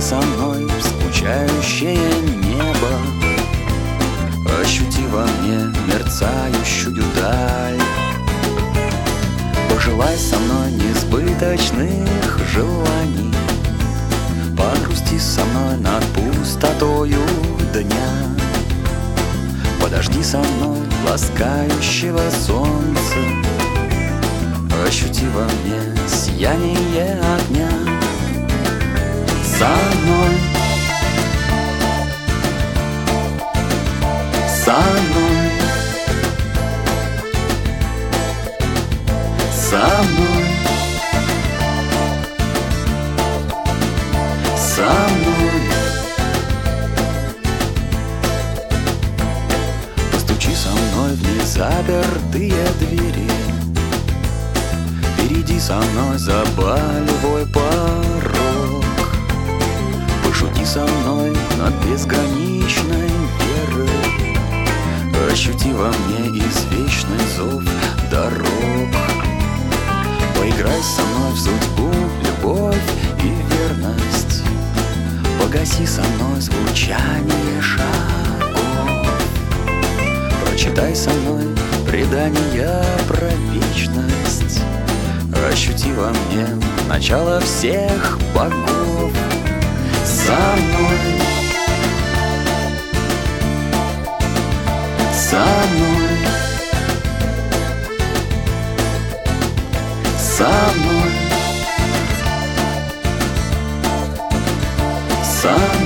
со мной в скучающее небо, ощути во мне мерцающую даль. Пожелай со мной несбыточных желаний, погрусти со мной над пустотою дня. Подожди со мной ласкающего солнца, ощути во мне сияние огня. Со мной, со мной, со мной, со мной. Постучи со мной в незапертые двери, перейди со мной за болевой порог, пошути со мной над безграничной верой, ощути во мне извечный зов дорог. Поиграй со мной в судьбу, любовь и верность, погаси со мной звучание шагов. Прочитай со мной предания про вечность, ощути во мне начало всех богов. Со мной, со мной, со мной, со мной.